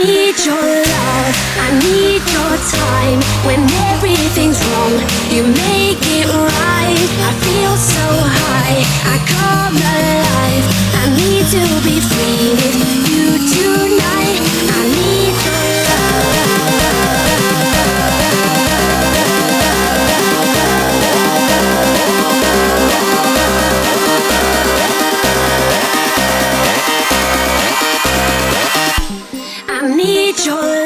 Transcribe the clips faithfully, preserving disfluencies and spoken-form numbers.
need your love, I need your time. When everything's wrong, you make it right. I feel so high, I come alive. I need to be free with you tonight. I need your I need your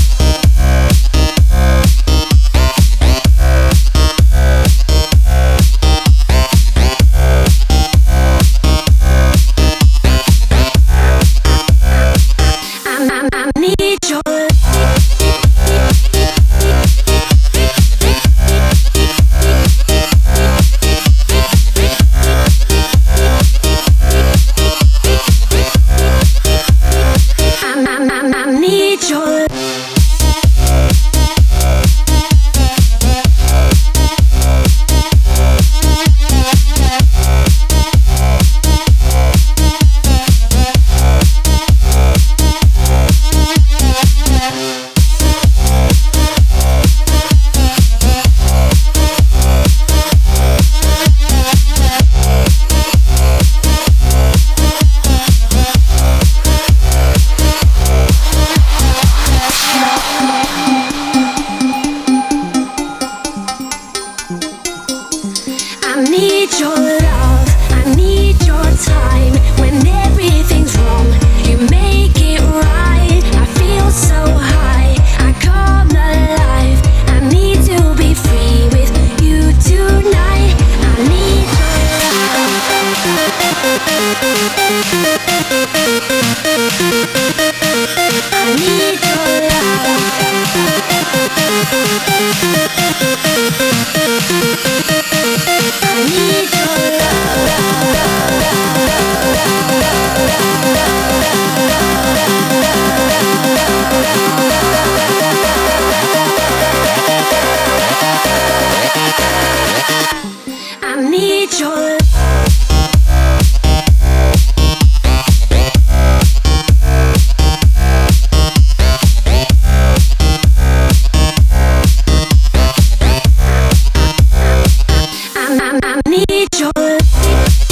I need your love, I need your time. When everything's wrong, you make it right. I feel so high, I come alive. I need to be free with you tonight. I need your love, I need your love. I need your I need your I, I, I need your